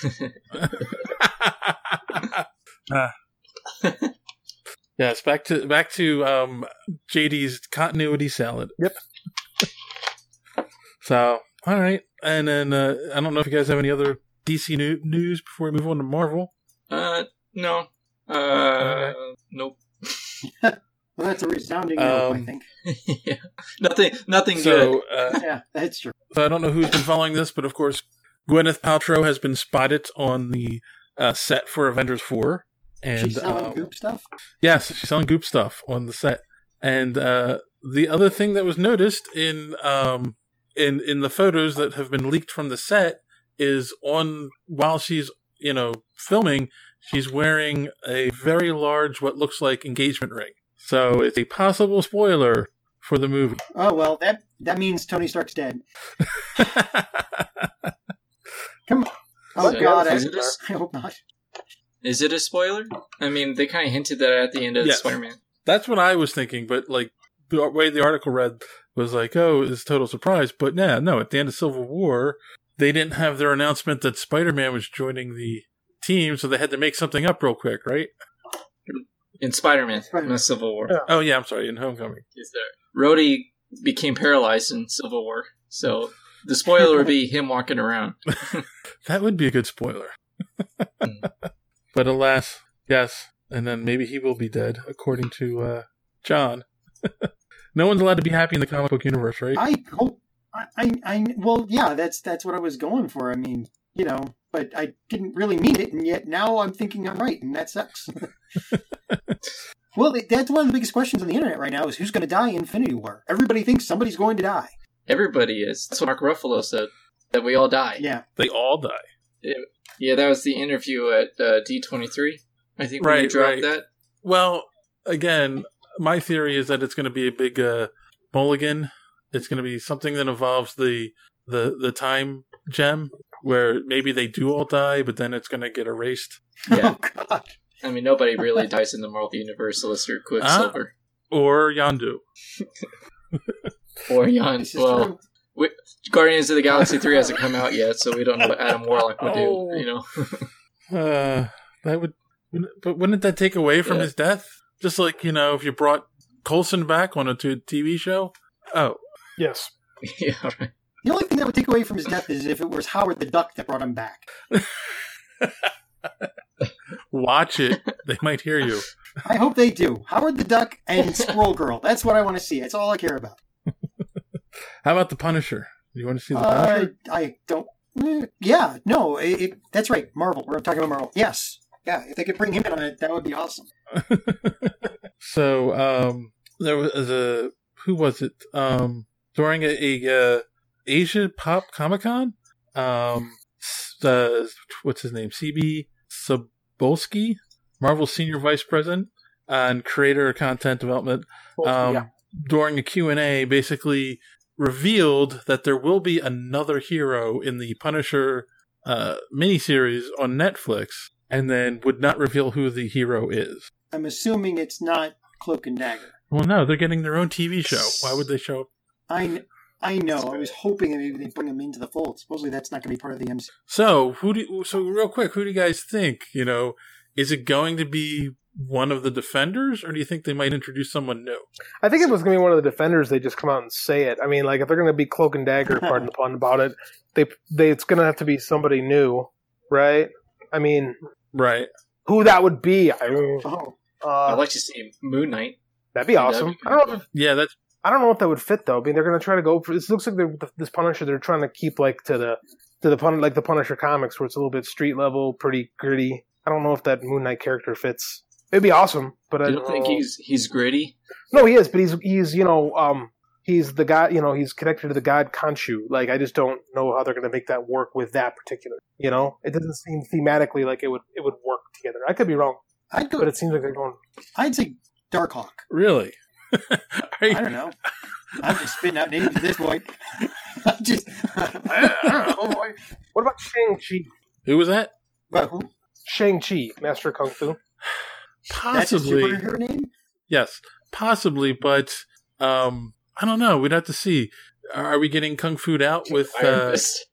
Ah. Yes, back to back to um, J D's continuity salad. Yep. So, all right, and then uh, I don't know if you guys have any other D C new- news before we move on to Marvel. Uh, no. Uh, Okay. nope. Well, that's a resounding no, I Um, think. yeah. Nothing. Nothing good. So, uh, Yeah, that's true. so I don't know who's been following this, but of course, Gwyneth Paltrow has been spotted on the uh, set for Avengers four, and She's selling um, goop stuff. yes, she's selling Goop stuff on the set. And uh, the other thing that was noticed in um, in in the photos that have been leaked from the set is on while she's you know filming, she's wearing a very large, what looks like engagement ring. So it's a possible spoiler for the movie. Oh well, that that means Tony Stark's dead. Come on. Oh So, God, I, is it a- I hope not. Is it a spoiler? I mean, they kind of hinted that at the end of Yes. Spider-Man. That's what I was thinking, but like the way the article read was like, oh, it's a total surprise. But yeah, no, at the end of Civil War, they didn't have their announcement that Spider-Man was joining the team, so they had to make something up real quick, right? In Spider-Man, Spider-Man. not Civil War. Yeah. Oh yeah, I'm sorry, in Homecoming. Is there? Rhodey became paralyzed in Civil War, so the spoiler would be him walking around. That would be a good spoiler. But alas, yes, and then maybe he will be dead, according to uh, John. No one's allowed to be happy in the comic book universe, right? I hope. I, I, I. Well, yeah, that's that's what I was going for. I mean, you know, but I didn't really mean it, and yet now I'm thinking I'm right, and that sucks. Well, that's one of the biggest questions on the internet right now: is who's going to die in Infinity War? Everybody thinks somebody's going to die. Everybody is. That's what Mark Ruffalo said, that we all die. Yeah, They all die. Yeah, that was the interview at uh, D twenty-three. I think when you Right, dropped right. that. Well, again, my theory is that it's going to be a big uh, mulligan. It's going to be something that involves the the the time gem, where maybe they do all die, but then it's going to get erased. Yeah. Oh God. I mean, nobody really dies in the Marvel Universe unless you're Quicksilver. Or Yondu. Or Jan. This is Well, true. we, Guardians of the Galaxy three hasn't come out yet, so we don't know what Adam Warlock would Oh. do, you know? Uh, that would, but wouldn't that take away from Yeah. his death? Just like, you know, if you brought Coulson back on a t- T V show? Oh, Yes. yeah, right. The only thing that would take away from his death is if it was Howard the Duck that brought him back. watch it. They might hear you. I hope they do. Howard the Duck and Squirrel Girl. That's what I want to see. That's all I care about. How about the Punisher? You want to see the Uh, Punisher? I don't. eh, Yeah, no, it, it, that's right. Marvel. We're talking about Marvel. Yes. Yeah, if they could bring him in on it, that would be awesome. So, um, there was a, who was it? Um, during a, a uh, Asia Pop Comic Con, um, uh, what's his name? C B Sobolski, Marvel's senior vice president and creator of content development, um, yeah. during a Q and A, basically revealed that there will be another hero in the Punisher uh, miniseries on Netflix, and then would not reveal who the hero is. I'm assuming it's not Cloak and Dagger. Well, no, they're getting their own T V show. Why would they show up? I, kn- I know. I was hoping that maybe they'd bring him into the fold. Supposedly that's not going to be part of the M C U. So, who do? So, real quick, who do you guys think? You know, is it going to be one of the Defenders, or do you think they might introduce someone new? I think if it was going to be one of the Defenders, they just come out and say it. I mean, like if they're going to be Cloak and Dagger, pardon the pun about it, they they it's going to have to be somebody new, right? I mean, Right. who that would be? I don't Oh, I'd uh, like to see Moon Knight. that'd be awesome. I don't know. If, Yeah, that's I don't know if that would fit though. I mean, they're going to try to go for. This looks like they're, this Punisher. They're trying to keep like to the to the pun like the Punisher comics, where it's a little bit street level, pretty gritty. I don't know if that Moon Knight character fits. It'd be awesome, but I You don't don't think know. he's he's gritty? No, he is, but he's he's you know um he's the guy you know he's connected to the god Khonshu. Like I just don't know how they're going to make that work with that particular. You know, it doesn't seem thematically like it would it would work together. I could be wrong, I'd go. but it seems like they're going. I'd say Darkhawk. really. Are I you- don't know. I'm just spitting out names at this point. I just. I don't know. What about Shang-Chi? who was that? Well, who? Shang-Chi, Master of Kung Fu. That's a Possibly. superhero name? Yes, possibly, but um, I don't know. We'd have to see. Are we getting Kung Fu'd out with Iron uh, Fist.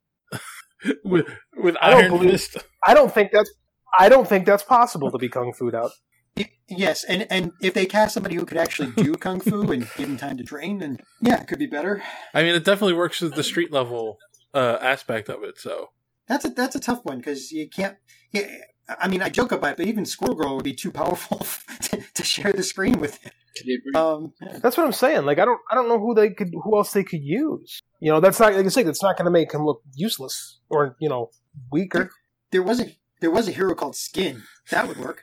with with I don't Iron believe- Fist? I don't think that's I don't think that's possible to be Kung Fu'd out. Y- Yes, and, and if they cast somebody who could actually do kung fu and give him time to train, then yeah, it could be better. I mean, it definitely works with the street level uh, aspect of it. So That's a that's a tough one because you can't. Yeah, I mean, I joke about it, but even Squirrel Girl would be too powerful to, to share the screen with him. Could they bring- Um, That's what I'm saying. Like I don't I don't know who they could who else they could use. You know, that's not like I say. That's not going to make him look useless or you know weaker. there was a there was a hero called Skin that would work.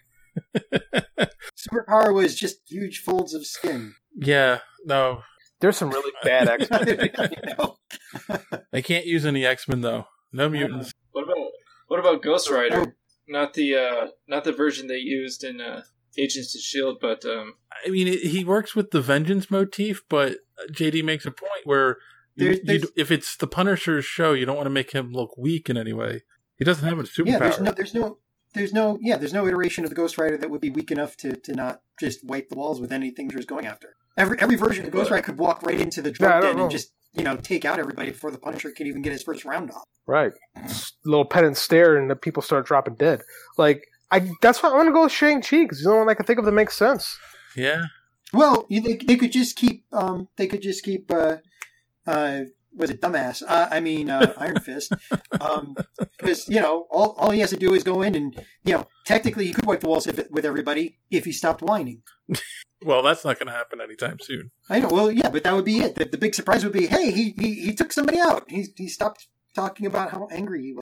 Superpower was just huge folds of skin. yeah, no, There's some really bad X-Men. You know? they can't use any X-Men though. No mutants. What about what about Ghost Rider? Oh. Not the uh, not the version they used in uh, Agents of Shield, but um, I mean, it, he works with the Vengeance motif, but J D makes a point where you, There's- you, there's- if it's the Punisher's show, you don't want to make him look weak in any way. He doesn't have a superpower. Yeah, there's no, there's no, there's no, yeah, there's no iteration of the Ghost Rider that would be weak enough to, to not just wipe the walls with anything he was going after. Every every version of Ghost Rider could walk right into the Yeah, I drug don't den know. and just you know take out everybody before the Punisher could even get his first round off. Right. Little pen and stare, and the people start dropping dead. Like I, that's why I'm gonna go with Shang-Chi because he's the only one I can think of that makes sense. Yeah, Well, you, they they could just keep um they could just keep uh uh was it dumbass uh, I mean uh, Iron Fist um because you know all all he has to do is go in and you know technically he could wipe the walls if, with everybody if he stopped whining. well, that's not going to happen anytime soon. I know. Well, yeah, but that would be it. The, the big surprise would be, hey, he, he he took somebody out. He he stopped talking about how angry he was.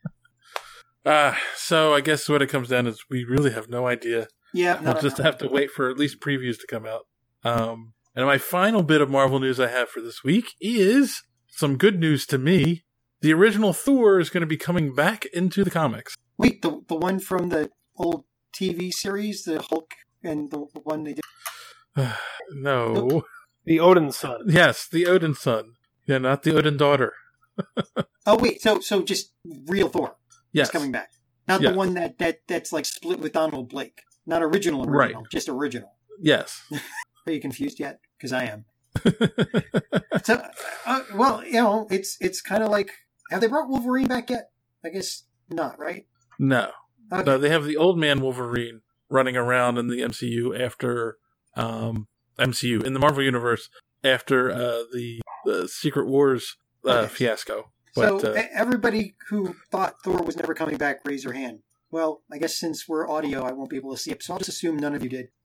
Uh, so I guess what it comes down is we really have no idea. Yeah, no, We'll no, just no. have to wait for at least previews to come out. Um, and my final bit of Marvel news I have for this week is some good news to me. The original Thor is going to be coming back into the comics. Wait, the the one from the old T V series, the Hulk, and the one they did. No. The Odin son. Yes, the Odin son. Yeah, not the Odin daughter. Oh wait, so so just real Thor Yes. is coming back, not Yeah. the one that, that that's like split with Donald Blake, not original original, Right. just original. Yes. Are you confused yet? Because I am. So, uh, well, you know, it's it's kind of like, have they brought Wolverine back yet? I guess not, right? No. Okay. No, they have the old man Wolverine running around in the M C U after um, M C U in the Marvel universe after uh, the, the Secret Wars uh, Okay. fiasco. But so uh, e- everybody who thought Thor was never coming back, raise their hand. Well, I guess since we're audio, I won't be able to see it, so I'll just assume none of you did.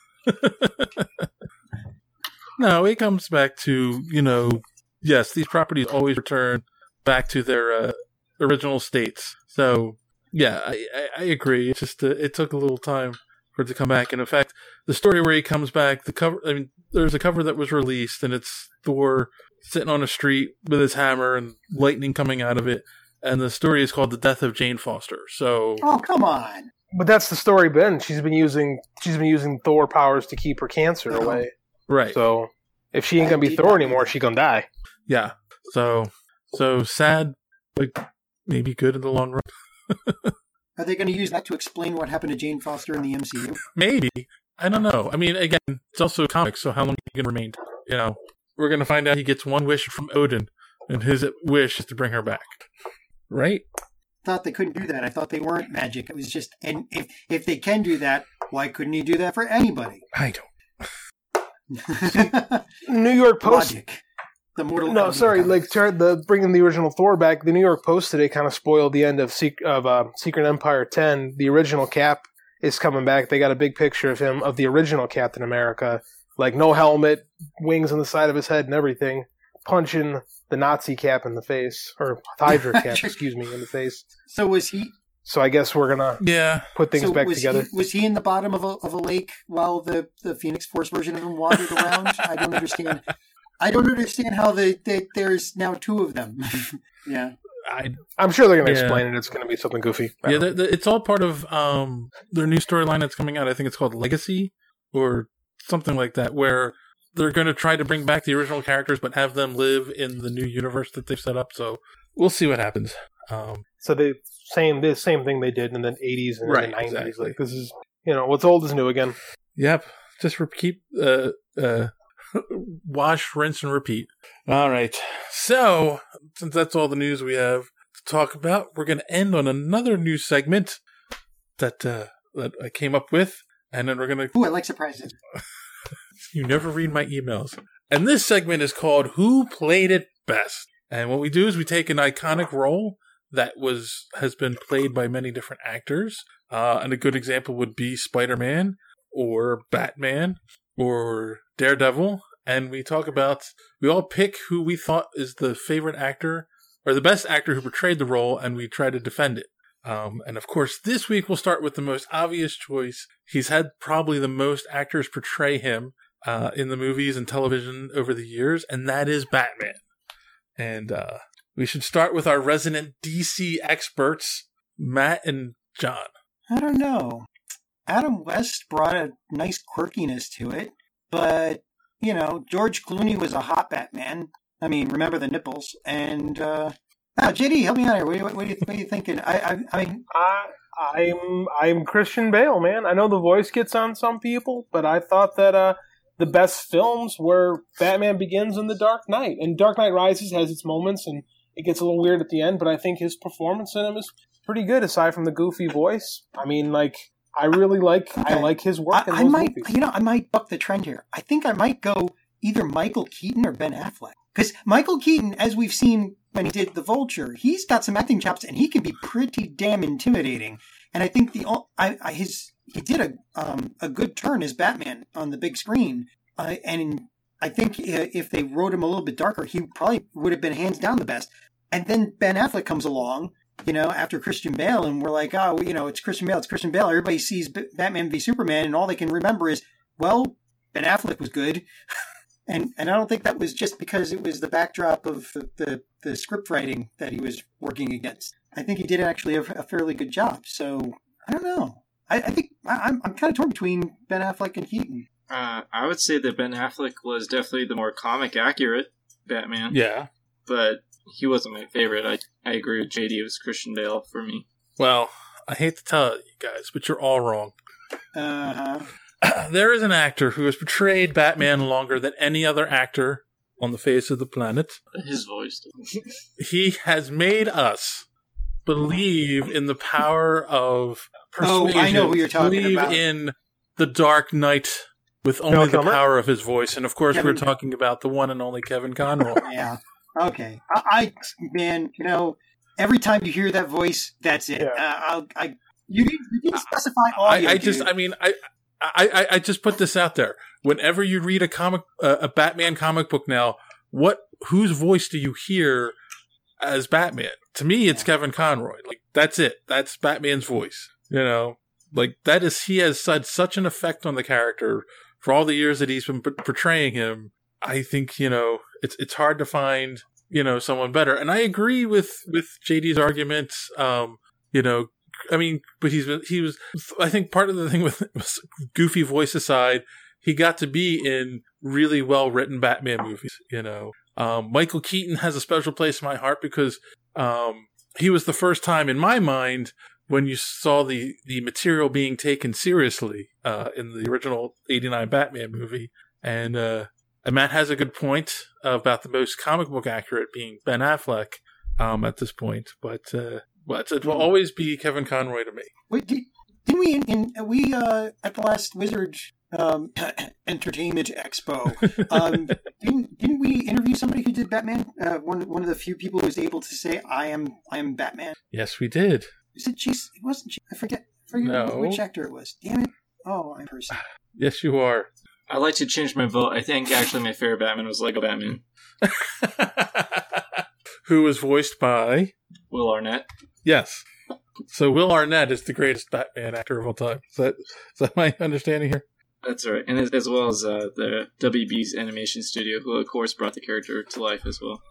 no, it comes back to, you know, yes, these properties always return back to their uh, original states. So, yeah, I, I, I agree. It's just uh, it took a little time for it to come back. And in fact, the story where he comes back, the cover, I mean, there's a cover that was released, and it's Thor sitting on a street with his hammer and lightning coming out of it. and the story is called The Death of Jane Foster. So, Oh, come on. But that's the story, Ben. She's been using she's been using Thor powers to keep her cancer Oh. away. right. So if she ain't gonna be I did Thor not anymore, know she gonna die. Yeah. So, so sad, but maybe good in the long run. Are they going to use that to explain what happened to Jane Foster in the M C U? Maybe. I don't know. I mean, again, it's also a comic, so how long are you going to remain? You know, we're going to find out he gets one wish from Odin, and his wish is to bring her back. Right? Thought they couldn't do that. I thought they weren't magic. It was just, and if if they can do that, why couldn't he do that for anybody? I don't. New York Post. Logic. The mortal. No, enemy sorry. of Like comics. ter- the bringing the original Thor back. The New York Post today kind of spoiled the end of Sec- of uh, Secret Empire ten. The original Cap is coming back. They got a big picture of him of the original Captain America, like no helmet, wings on the side of his head, and everything, punching the Nazi Cap in the face, or Hydra Cap, excuse me, in the face. So was he? So I guess we're gonna Yeah. put things so back was together. He, was he in the bottom of a of a lake while the, the Phoenix Force version of him wandered around? I don't understand. I don't understand how the, the there's now two of them. yeah. I, I'm sure they're gonna Yeah. explain it. It's gonna be something goofy. I yeah, don't know. the, the, it's all part of um, their new storyline that's coming out. I think it's called Legacy or something like that, where they're going to try to bring back the original characters but have them live in the new universe that they've set up. So we'll see what happens. Um, So the same the same thing they did in the eighties and Right, in the nineties. exactly. Like this is you know what's old is new again. Yep. Just re- keep uh, uh, wash, rinse, and repeat. All right. So, since that's all the news we have to talk about, we're going to end on another new segment that uh, that I came up with, and then we're going to. Ooh, I like surprises. You never read my emails. And this segment is called "Who Played It Best?" And what we do is we take an iconic role that was has been played by many different actors. Uh, and a good example would be Spider-Man or Batman or Daredevil. And we talk about, we all pick who we thought is the favorite actor or the best actor who portrayed the role, and we try to defend it. Um, and of course, this week we'll start with the most obvious choice. He's had probably the most actors portray him uh, in the movies and television over the years, and that is Batman. And uh, we should start with our resident D C experts, Matt and John. I don't know. Adam West brought a nice quirkiness to it, but, you know, George Clooney was a hot Batman. I mean, remember the nipples. And, uh, oh, J D, help me out here. What, what, what, are, you, what are you thinking? I, I, I mean, I, I'm I'm Christian Bale, man. I know the voice gets on some people, but I thought that uh, the best films were Batman Begins and The Dark Knight. And Dark Knight Rises has its moments, and it gets a little weird at the end, but I think his performance in him is pretty good, aside from the goofy voice. I mean, like, I really like I Okay. like his work I, in I those might, movies. you know, I might buck the trend here. I think I might go either Michael Keaton or Ben Affleck. Because Michael Keaton, as we've seen when he did The Vulture, he's got some acting chops, and he can be pretty damn intimidating. And I think the I, I his he did a um, a good turn as Batman on the big screen, uh, and I think if they wrote him a little bit darker, he probably would have been hands down the best. And then Ben Affleck comes along, you know, after Christian Bale, and we're like, oh, you know, it's Christian Bale, it's Christian Bale. Everybody sees B- Batman v Superman, and all they can remember is, well, Ben Affleck was good. and and I don't think that was just because it was the backdrop of the, the, the script writing that he was working against. I think he did actually a, a fairly good job. So, I don't know. I, I think I, I'm, I'm kind of torn between Ben Affleck and Keaton. Uh, I would say that Ben Affleck was definitely the more comic accurate Batman. Yeah. But he wasn't my favorite. I, I agree with J D. It was Christian Bale for me. Well, I hate to tell you guys, but you're all wrong. Uh-huh. There is an actor who has portrayed Batman longer than any other actor on the face of the planet. His voice. He has made us believe in the power of Oh, persuasion. I know who you're talking believe about. in the Dark Knight with only Val the Kilmer? power of his voice. And of course, Kevin- we're talking about the one and only Kevin Conroy. Yeah. Okay. I, I man, you know, every time you hear that voice, that's it. Yeah. Uh, I'll, I you didn't, you didn't specify audio. I, I just, dude. I mean, I, I, I, I just put this out there. Whenever you read a comic, uh, a Batman comic book now, what, whose voice do you hear as Batman? To me, it's Kevin Conroy. Like, that's it. That's Batman's voice. You know, like that is, he has had such an effect on the character for all the years that he's been p- portraying him. I think, you know, it's, it's hard to find, you know, someone better. And I agree with, with J D's arguments. Um, you know, I mean, but he's been, he was, I think part of the thing with goofy voice aside, he got to be in really well written Batman movies, you know. Um, Michael Keaton has a special place in my heart because, um, he was the first time in my mind when you saw the, the material being taken seriously, uh, in the original eighty-nine Batman movie. And, uh, and Matt has a good point about the most comic book accurate being Ben Affleck, um, at this point. But, uh, but it will always be Kevin Conroy to me. Wait, did, didn't we, in, in, we, uh, at the last Wizard, um, Entertainment Expo, um, didn't, didn't we interview somebody who did Batman? Uh, one, one of the few people who was able to say, I am, I am Batman. Yes, we did. Is it Chase? It wasn't Chase. I forget, I forget No. which actor it was. Damn it. Oh, I'm person. Yes, you are. I'd like to change my vote. I think actually my favorite Batman was Lego Batman. Who was voiced by? Will Arnett. Yes. So Will Arnett is the greatest Batman actor of all time. Is that, is that my understanding here? That's right. And as, as well as uh, the W B's animation studio, who of course brought the character to life as well.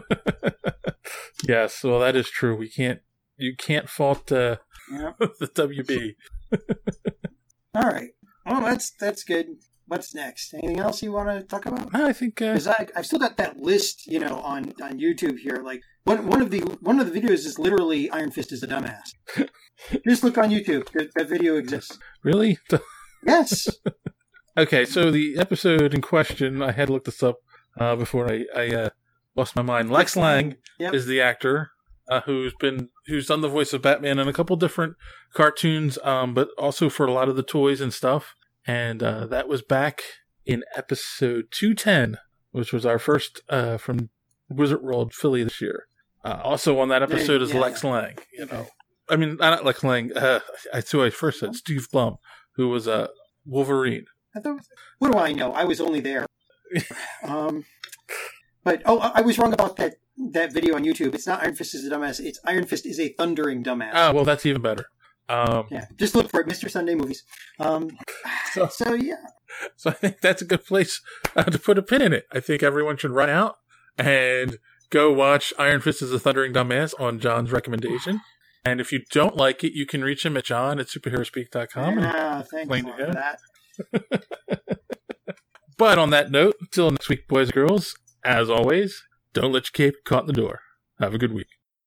Yes, well that is true. We can't, you can't fault uh, Yeah. the W B. All right. Well, that's that's good. What's next? Anything else you want to talk about? I think uh, Because I I've still got that list, you know, on, on YouTube here. Like one one of the one of the videos is literally Iron Fist is a dumbass. Just look on YouTube. That, that video exists. really. Yes. Okay, so the episode in question, I had looked this up uh, before I, I uh, lost my mind. Lex Lang Yep. is the actor uh, who's been who's done the voice of Batman in a couple different cartoons, um, but also for a lot of the toys and stuff. And uh, that was back in episode two ten, which was our first uh, from Wizard World Philly this year. Uh, also on that episode is Yeah. Lex Lang. You know, I mean not Lex Lang. Uh, that's who I first said. Steve Blum, who was a uh, Wolverine. I thought, what do I know? I was only there. um, but oh, I I was wrong about that that video on YouTube. It's not Iron Fist is a dumbass. It's Iron Fist is a thundering dumbass. Oh, well, that's even better. Um, Yeah, just look for it, Mister Sunday Movies. Um, So- so yeah, So I think that's a good place uh, to put a pin in it. I think everyone should run out and go watch Iron Fist is a Thundering Dumbass on John's recommendation. And if you don't like it, you can reach him at john at superheroespeak dot com. ah, thanks Plain to for go. that. But on that note, until next week, boys and girls, as always, don't let your cape get caught in the door. Have a good week.